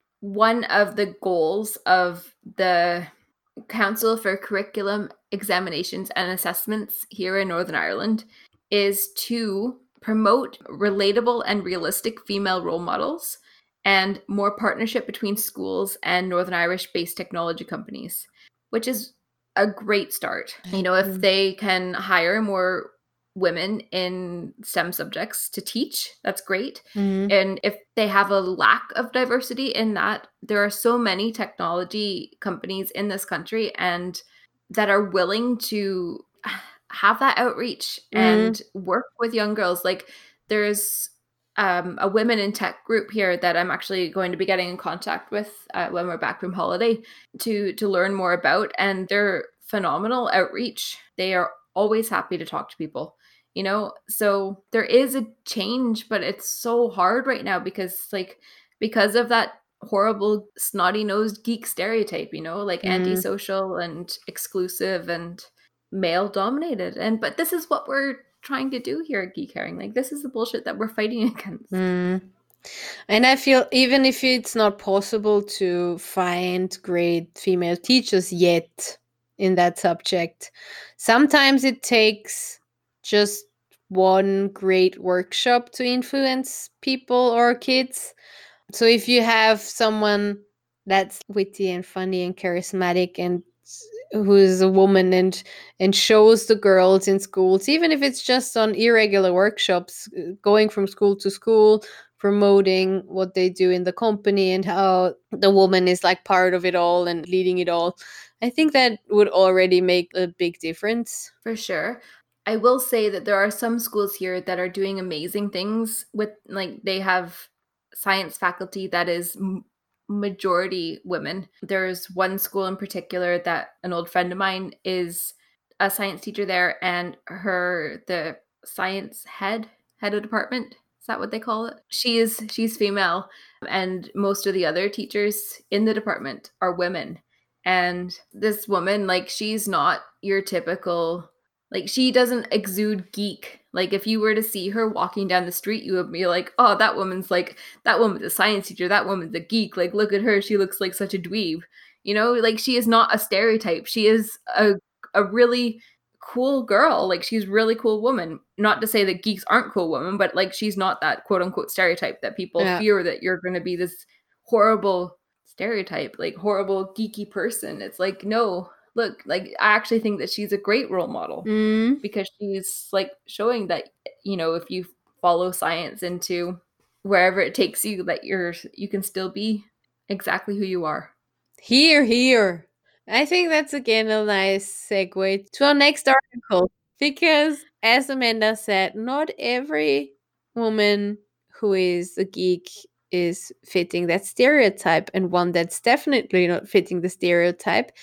one of the goals of the Council for Curriculum Examinations and Assessments here in Northern Ireland is to promote relatable and realistic female role models and more partnership between schools and Northern Irish-based technology companies, which is a great start. You know, if Mm. they can hire more women in STEM subjects to teach, that's great. Mhm. And if they have a lack of diversity in that, there are so many technology companies in this country and that are willing to have that outreach Mhm. and work with young girls. Like there's um, a women in tech group here that I'm actually going to be getting in contact with uh, when we're back from holiday to to learn more about, and they're phenomenal outreach. They are always happy to talk to people, you know. So there is a change, but it's so hard right now because like because of that horrible snotty-nosed geek stereotype, you know, like Mm. antisocial and exclusive and male dominated. And but this is what we're trying to do here at Geek Herring. Like this is the bullshit that we're fighting against. Mm. And I feel even if it's not possible to find great female teachers yet in that subject, sometimes it takes just one great workshop to influence people or kids. So if you have someone that's witty and funny and charismatic and s- who is a woman and and shows the girls in schools, even if it's just on irregular workshops, uh, going from school to school, promoting what they do in the company and how the woman is like part of it all and leading it all, I think that would already make a big difference. For sure. I will say that there are some schools here that are doing amazing things with, like, they have science faculty that is m- majority women. There's one school in particular that an old friend of mine is a science teacher there, and her, the science head, head of department, is that what they call it? She is, she's female, and most of the other teachers in the department are women. And this woman, like, she's not your typical, like, she doesn't exude geek. Like, if you were to see her walking down the street, you would be like, oh, that woman's like, that woman's a science teacher. That woman's a geek. Like, look at her. She looks like such a dweeb. You know, like, she is not a stereotype. She is a, a really cool girl. Like, she's a really cool woman. Not to say that geeks aren't cool women, but, like, she's not that quote unquote stereotype that people Yeah. fear that you're going to be this horrible stereotype, like horrible geeky person. It's like, no, look, like I actually think that she's a great role model Mm. because she's like showing that, you know, if you follow science into wherever it takes you, that you're you can still be exactly who you are. Here, here. I think that's again a nice segue to our next article. Because, as Amanda said, not every woman who is a geek is fitting that stereotype. And one that's definitely not fitting the stereotype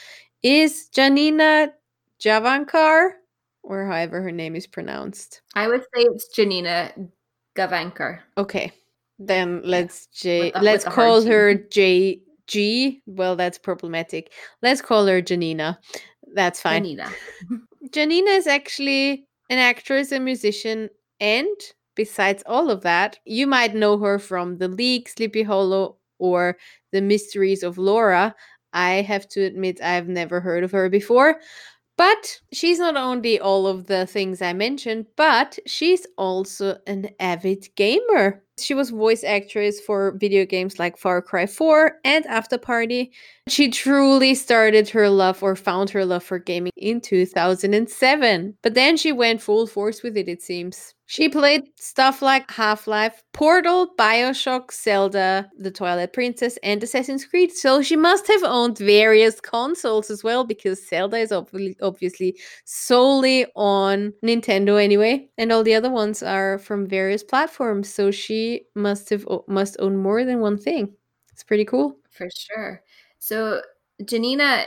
is Janina Javankar, or however her name is pronounced. I would say it's Janina Gavankar. Okay. Then let's J With the- let's with the hard call G. her J G. Well, that's problematic. Let's call her Janina. That's fine. Janina. Janina is actually an actress and musician, and besides all of that, you might know her from The League, Sleepy Hollow, or The Mysteries of Laura. I have to admit I've never heard of her before. But she's not only all of the things I mentioned, but she's also an avid gamer. She was voice actress for video games like Far Cry four and After Party. She truly started her love or found her love for gaming in two thousand seven. But then she went full force with it, it seems. She played stuff like Half-Life, Portal, BioShock, Zelda, The Twilight Princess, and Assassin's Creed. So she must have owned various consoles as well, because Zelda is obvi- obviously solely on Nintendo anyway, and all the other ones are from various platforms. So she must have o- must own more than one thing. It's pretty cool. For sure. So Janina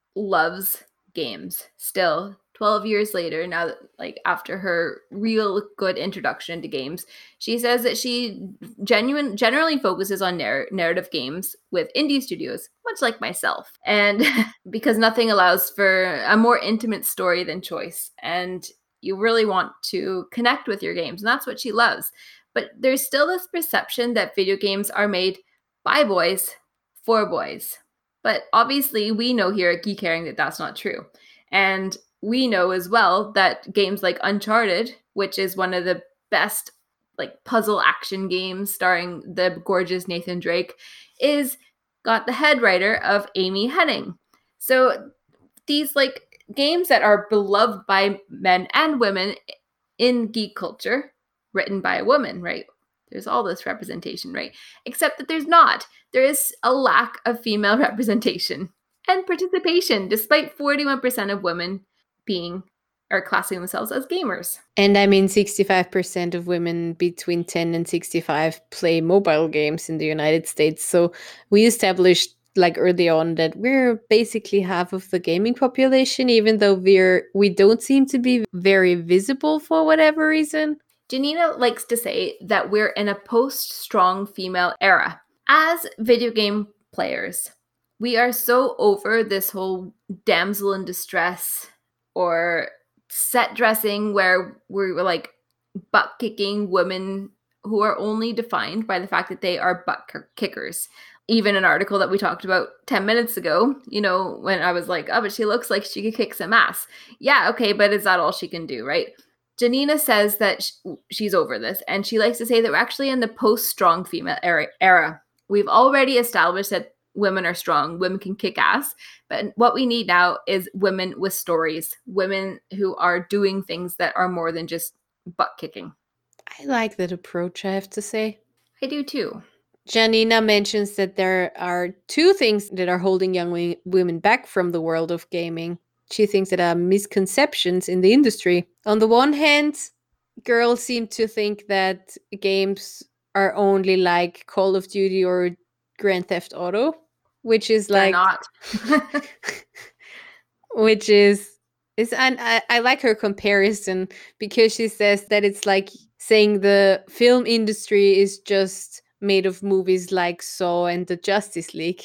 loves games still. twelve years later, now, like after her real good introduction to games, she says that she genuine generally focuses on narr- narrative games with indie studios, much like myself. And because nothing allows for a more intimate story than choice. And you really want to connect with your games. And that's what she loves. But there's still this perception that video games are made by boys for boys. But obviously, we know here at Geek Caring that that's not true. And we know as well that games like Uncharted, which is one of the best like puzzle action games starring the gorgeous Nathan Drake, is got the head writer of Amy Hennig. So these like games that are beloved by men and women in geek culture, written by a woman, right? There's all this representation, right? Except that there's not. There is a lack of female representation and participation, despite forty-one percent of women being or classing themselves as gamers. And I mean, sixty-five percent of women between ten and sixty-five play mobile games in the United States. So we established like early on that we're basically half of the gaming population, even though we're we don't seem to be very visible for whatever reason. Janina likes to say that we're in a post-strong female era. As video game players, we are so over this whole damsel in distress or set dressing where we're like butt kicking women who are only defined by the fact that they are butt kickers. Even an article that we talked about ten minutes ago, you know, when I was like, oh, but she looks like she could kick some ass. Yeah, okay, but is that all she can do, right? Janina says that sh- she's over this, and she likes to say that we're actually in the post-strong female era. era. We've already established that women are strong, women can kick ass, but what we need now is women with stories, women who are doing things that are more than just butt kicking. I like that approach, I have to say. I do too. Janina mentions that there are two things that are holding young w- women back from the world of gaming. She thinks that are misconceptions in the industry. On the one hand, girls seem to think that games are only like Call of Duty or Grand Theft Auto, which is They're like not. which is is and I, I like her comparison because she says that it's like saying the film industry is just made of movies like Saw and the Justice League.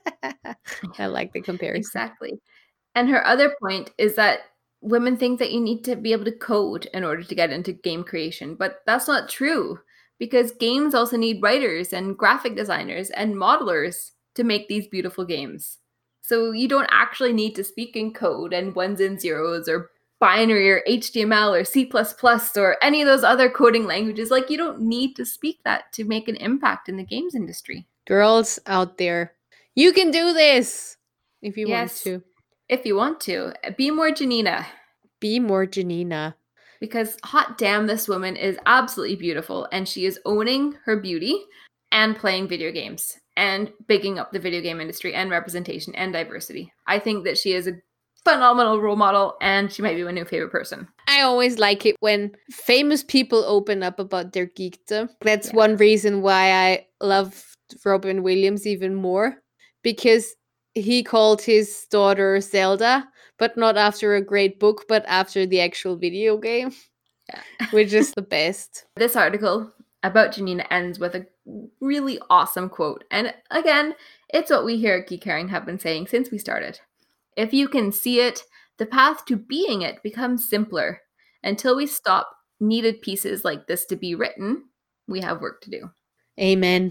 I like the comparison. Exactly. And her other point is that women think that you need to be able to code in order to get into game creation, but that's not true because games also need writers and graphic designers and modelers to make these beautiful games. So you don't actually need to speak in code and ones and zeros or binary or H T M L or C plus plus or any of those other coding languages. Like, you don't need to speak that to make an impact in the games industry. Girls out there, you can do this if you Yes. want to. If you want to, be more Janina. Be more Janina. Because hot damn, this woman is absolutely beautiful and she is owning her beauty and playing video games and bigging up the video game industry and representation and diversity. I think that she is a phenomenal role model and she might be my new favorite person. I always like it when famous people open up about their geekdom. That's Yeah. one reason why I love Robin Williams even more, because he called his daughter Zelda, but not after a great book, but after the actual video game, Yeah. which is the best. This article about Janina ends with a really awesome quote. And again, it's what we here at Geek Caring have been saying since we started. If you can see it, the path to being it becomes simpler. Until we stop needed pieces like this to be written, we have work to do. Amen.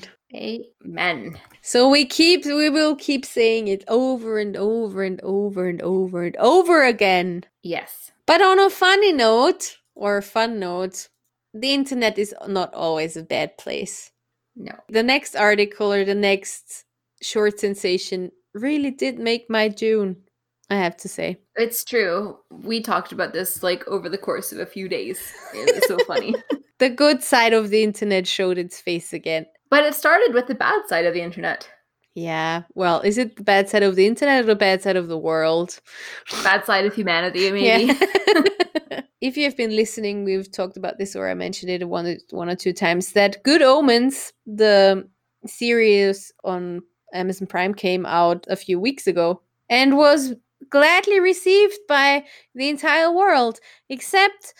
Amen. So we keep, we will keep saying it over and over and over and over and over again. Yes. But on a funny note, or a fun note, the internet is not always a bad place. No. The next article or the next short sensation really did make my June, I have to say. It's true. We talked about this like over the course of a few days. It was so funny. The good side of the internet showed its face again. But it started with the bad side of the internet. Yeah, well, is it the bad side of the internet or the bad side of the world? Bad side of humanity, maybe. Yeah. If you have been listening, we've talked about this, or I mentioned it one, one or two times, that Good Omens, the series on Amazon Prime, came out a few weeks ago and was gladly received by the entire world, except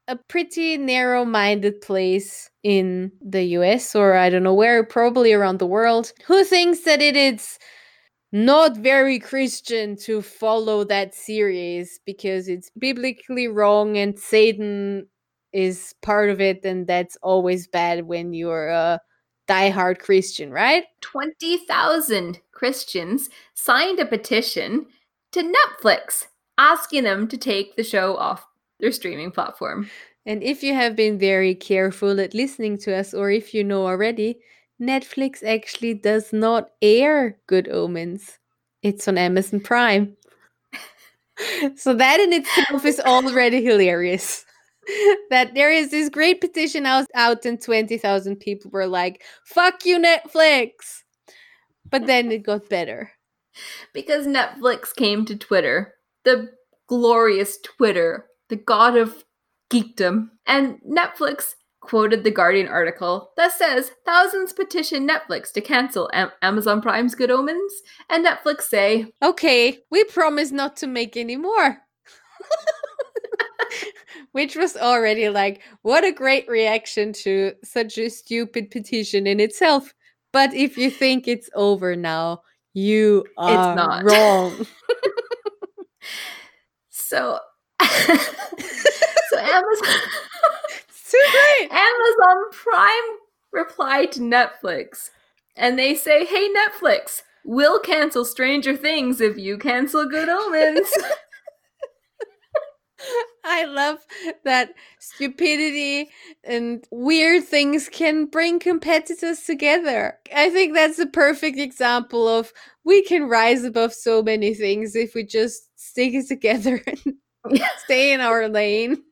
a pretty narrow-minded place in the U S, or I don't know where, probably around the world, who thinks that it is not very Christian to follow that series because it's biblically wrong and Satan is part of it, and that's always bad when you're a diehard Christian, right? twenty thousand Christians signed a petition to Netflix asking them to take the show off their streaming platform. And if you have been very careful at listening to us, or if you know already, Netflix actually does not air Good Omens. It's on Amazon Prime. So that in itself is already hilarious. That there is this great petition out, out and twenty thousand people were like, fuck you, Netflix. But then it got better. Because Netflix came to Twitter, the glorious Twitter, the god of geekdom. And Netflix quoted the Guardian article that says, thousands petition Netflix to cancel Am- Amazon Prime's Good Omens. And Netflix say, okay, we promise not to make any more. Which was already like, what a great reaction to such a stupid petition in itself. But if you think it's over now, you are It's not. wrong. so, so Amazon, So great. Amazon Prime replied to Netflix, and they say, hey, Netflix, we'll cancel Stranger Things if you cancel Good Omens. I love that stupidity and weird things can bring competitors together. I think that's a perfect example of we can rise above so many things if we just stick it together and stay in our lane.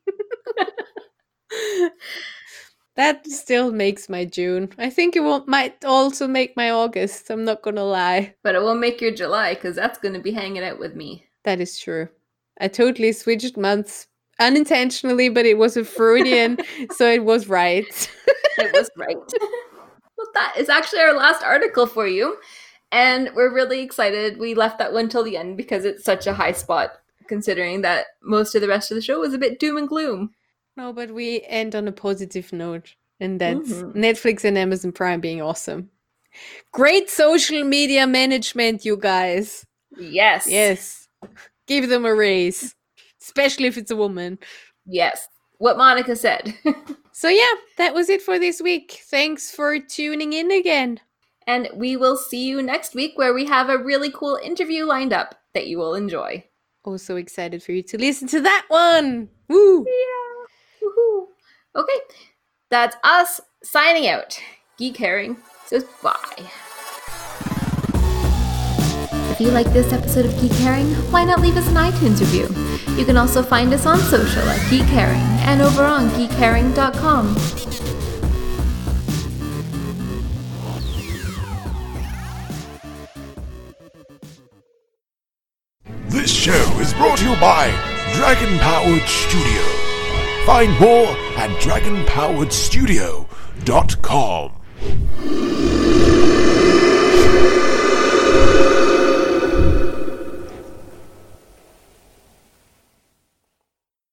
That still makes my June. I think it will, might also make my August. I'm not gonna lie. But it won't make your July, because that's going to be hanging out with me. That is true. I totally switched months unintentionally, but it was a Freudian, so it was right. It was right. Well, that is actually our last article for you. And we're really excited. We left that one till the end because it's such a high spot, considering that most of the rest of the show was a bit doom and gloom. No, but we end on a positive note, and that's Mhm. Netflix and Amazon Prime being awesome. Great social media management, you guys. Yes. Yes. Give them a raise, especially if it's a woman. Yes. What Monica said. So yeah, that was it for this week. Thanks for tuning in again. And we will see you next week, where we have a really cool interview lined up that you will enjoy. Oh, so excited for you to listen to that one. Woo! Yeah. Woohoo. Okay. That's us signing out. Geek Herring says bye. If you like this episode of Geek Herring, why not leave us an iTunes review? You can also find us on social at Geek Herring and over on geek herring dot com. This show is brought to you by Dragon Powered Studio. Find more at dragon powered studio dot com.